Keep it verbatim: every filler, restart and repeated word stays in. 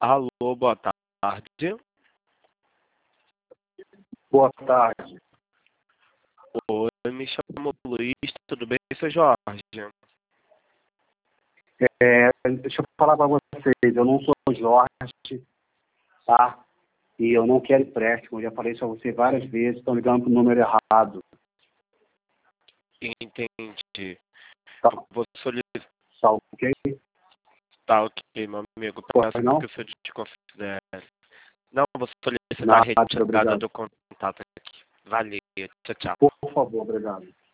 Alô, boa tarde. Boa tarde. Oi, me chamo Luiz, tudo bem, seu Jorge? É, deixa eu falar para vocês, eu não sou o Jorge, tá? E eu não quero empréstimo, eu já falei isso a você várias vezes, estão ligando para o número errado. Entendi. Tá, Vou solicitar. tá ok? Tá ok, meu amigo. Pode Peço não? que o senhor desconsidere. Não, vou solicitar a Nada, retirada obrigado. do contato aqui. Valeu, tchau, tchau. Por favor, obrigado.